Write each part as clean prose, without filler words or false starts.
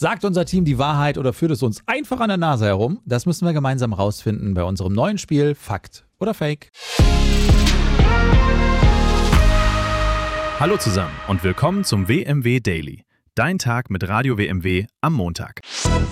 Sagt unser Team die Wahrheit oder führt es uns einfach an der Nase herum? Das müssen wir gemeinsam rausfinden bei unserem neuen Spiel Fakt oder Fake. Hallo zusammen und willkommen zum WMW Daily. Dein Tag mit Radio WMW am Montag.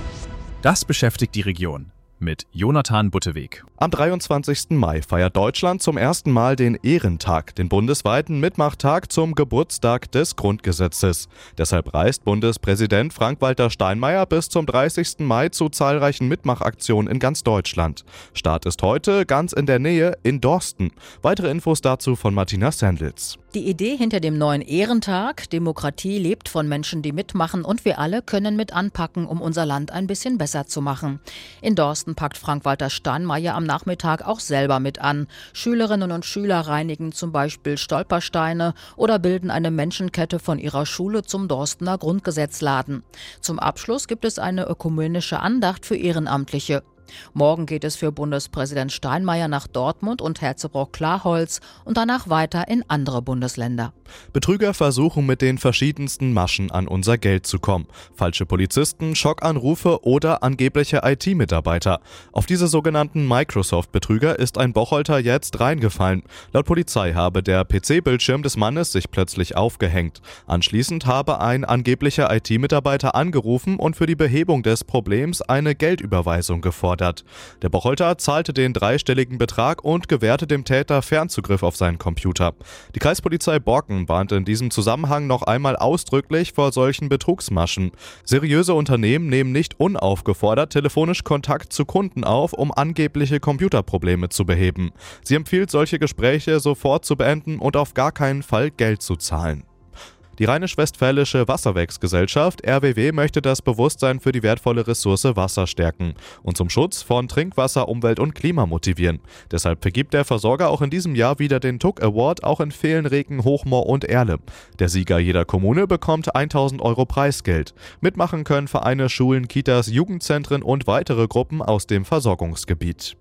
Das beschäftigt die Region. Mit Jonathan Butteweg. Am 23. Mai feiert Deutschland zum ersten Mal den Ehrentag, den bundesweiten Mitmachtag zum Geburtstag des Grundgesetzes. Deshalb reist Bundespräsident Frank-Walter Steinmeier bis zum 30. Mai zu zahlreichen Mitmachaktionen in ganz Deutschland. Start ist heute ganz in der Nähe in Dorsten. Weitere Infos dazu von Martina Sandels. Die Idee hinter dem neuen Ehrentag: Demokratie lebt von Menschen, die mitmachen, und wir alle können mit anpacken, um unser Land ein bisschen besser zu machen. In Dorsten packt Frank-Walter Steinmeier am Nachmittag auch selber mit an. Schülerinnen und Schüler reinigen zum Beispiel Stolpersteine oder bilden eine Menschenkette von ihrer Schule zum Dorstener Grundgesetzladen. Zum Abschluss gibt es eine ökumenische Andacht für Ehrenamtliche. Morgen geht es für Bundespräsident Steinmeier nach Dortmund und Herzebrock-Klarholz und danach weiter in andere Bundesländer. Betrüger versuchen mit den verschiedensten Maschen an unser Geld zu kommen. Falsche Polizisten, Schockanrufe oder angebliche IT-Mitarbeiter. Auf diese sogenannten Microsoft-Betrüger ist ein Bocholter jetzt reingefallen. Laut Polizei habe der PC-Bildschirm des Mannes sich plötzlich aufgehängt. Anschließend habe ein angeblicher IT-Mitarbeiter angerufen und für die Behebung des Problems eine Geldüberweisung gefordert. Der Bocholter zahlte den dreistelligen Betrag und gewährte dem Täter Fernzugriff auf seinen Computer. Die Kreispolizei Borken warnte in diesem Zusammenhang noch einmal ausdrücklich vor solchen Betrugsmaschen. Seriöse Unternehmen nehmen nicht unaufgefordert telefonisch Kontakt zu Kunden auf, um angebliche Computerprobleme zu beheben. Sie empfiehlt, solche Gespräche sofort zu beenden und auf gar keinen Fall Geld zu zahlen. Die Rheinisch-Westfälische Wasserwerksgesellschaft RWW möchte das Bewusstsein für die wertvolle Ressource Wasser stärken und zum Schutz von Trinkwasser, Umwelt und Klima motivieren. Deshalb vergibt der Versorger auch in diesem Jahr wieder den Tuck Award auch in Vehlen, Reken, Hochmoor und Erle. Der Sieger jeder Kommune bekommt 1.000 € Preisgeld. Mitmachen können Vereine, Schulen, Kitas, Jugendzentren und weitere Gruppen aus dem Versorgungsgebiet.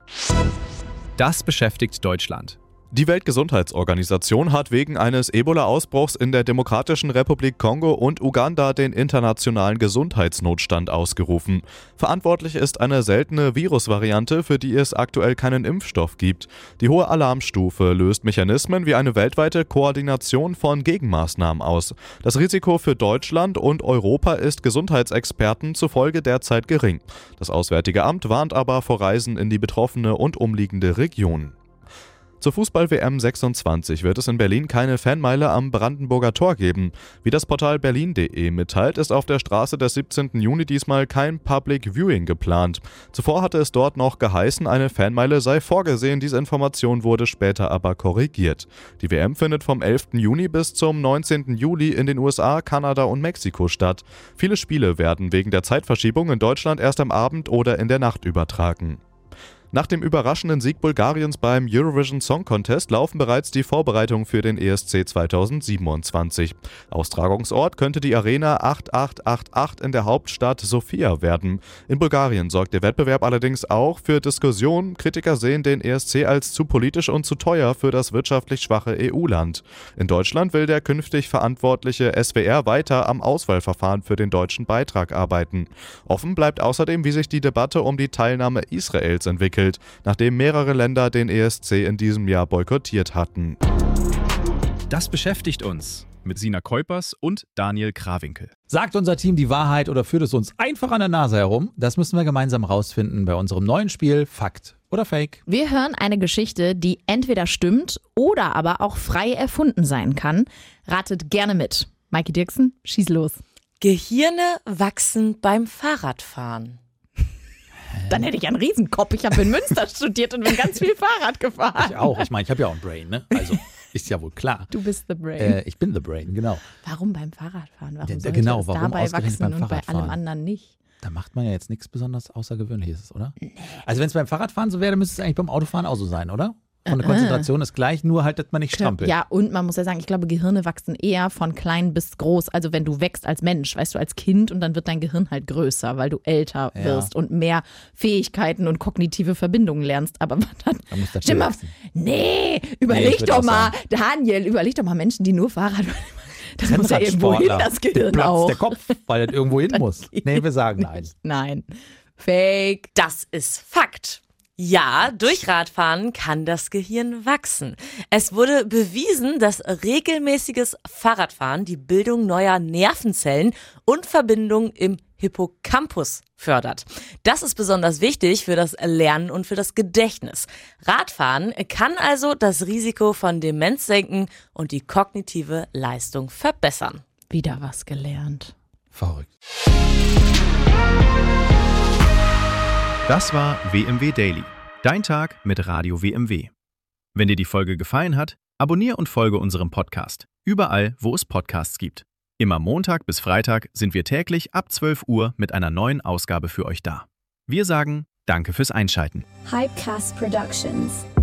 Das beschäftigt Deutschland. Die Weltgesundheitsorganisation hat wegen eines Ebola-Ausbruchs in der Demokratischen Republik Kongo und Uganda den internationalen Gesundheitsnotstand ausgerufen. Verantwortlich ist eine seltene Virusvariante, für die es aktuell keinen Impfstoff gibt. Die hohe Alarmstufe löst Mechanismen wie eine weltweite Koordination von Gegenmaßnahmen aus. Das Risiko für Deutschland und Europa ist Gesundheitsexperten zufolge derzeit gering. Das Auswärtige Amt warnt aber vor Reisen in die betroffene und umliegende Region. Zur Fußball-WM 26 wird es in Berlin keine Fanmeile am Brandenburger Tor geben. Wie das Portal berlin.de mitteilt, ist auf der Straße des 17. Juni diesmal kein Public Viewing geplant. Zuvor hatte es dort noch geheißen, eine Fanmeile sei vorgesehen. Diese Information wurde später aber korrigiert. Die WM findet vom 11. Juni bis zum 19. Juli in den USA, Kanada und Mexiko statt. Viele Spiele werden wegen der Zeitverschiebung in Deutschland erst am Abend oder in der Nacht übertragen. Nach dem überraschenden Sieg Bulgariens beim Eurovision Song Contest laufen bereits die Vorbereitungen für den ESC 2027. Austragungsort könnte die Arena 8888 in der Hauptstadt Sofia werden. In Bulgarien sorgt der Wettbewerb allerdings auch für Diskussionen. Kritiker sehen den ESC als zu politisch und zu teuer für das wirtschaftlich schwache EU-Land. In Deutschland will der künftig verantwortliche SWR weiter am Auswahlverfahren für den deutschen Beitrag arbeiten. Offen bleibt außerdem, wie sich die Debatte um die Teilnahme Israels entwickelt, nachdem mehrere Länder den ESC in diesem Jahr boykottiert hatten. Das beschäftigt uns mit Sina Keupers und Daniel Krawinkel. Sagt unser Team die Wahrheit oder führt es uns einfach an der Nase herum? Das müssen wir gemeinsam rausfinden bei unserem neuen Spiel Fakt oder Fake. Wir hören eine Geschichte, die entweder stimmt oder aber auch frei erfunden sein kann. Ratet gerne mit. Maike Dirksen, schieß los. Gehirne wachsen beim Fahrradfahren. Dann hätte ich einen Riesenkopf. Ich habe in Münster studiert und bin ganz viel Fahrrad gefahren. Ich auch. Ich meine, ich habe ja auch ein Brain, ne? Also, ist ja wohl klar. Du bist the Brain. Ich bin the Brain, genau. Warum beim Fahrradfahren? Warum sollte genau, es warum dabei wachsen beim und bei Fahrradfahren? allem anderen nicht? Da macht man ja jetzt nichts besonders Außergewöhnliches, oder? Nee. Also wenn es beim Fahrradfahren so wäre, dann müsste es eigentlich beim Autofahren auch so sein, oder? Von der Konzentration ist gleich, nur halt, dass man nicht strampelt. Ja, und man muss ja sagen, ich glaube, Gehirne wachsen eher von klein bis groß. Also wenn du wächst als Mensch, weißt du, als Kind, und dann wird dein Gehirn halt größer, weil du älter wirst und mehr Fähigkeiten und kognitive Verbindungen lernst. Aber dann muss das überleg doch mal, Daniel, überleg doch mal, Menschen, die nur Fahrrad Das muss ja irgendwo hin, das Gehirn platzt auch. der Kopf, weil das irgendwo hin muss. Nee, wir sagen nein. Nein. Fake. Das ist Fakt. Ja, durch Radfahren kann das Gehirn wachsen. Es wurde bewiesen, dass regelmäßiges Fahrradfahren die Bildung neuer Nervenzellen und Verbindungen im Hippocampus fördert. Das ist besonders wichtig für das Lernen und für das Gedächtnis. Radfahren kann also das Risiko von Demenz senken und die kognitive Leistung verbessern. Wieder was gelernt. Verrückt. Das war WMW Daily, dein Tag mit Radio WMW. Wenn dir die Folge gefallen hat, abonniere und folge unserem Podcast, überall, wo es Podcasts gibt. Immer Montag bis Freitag sind wir täglich ab 12 Uhr mit einer neuen Ausgabe für euch da. Wir sagen Danke fürs Einschalten. Hypecast Productions.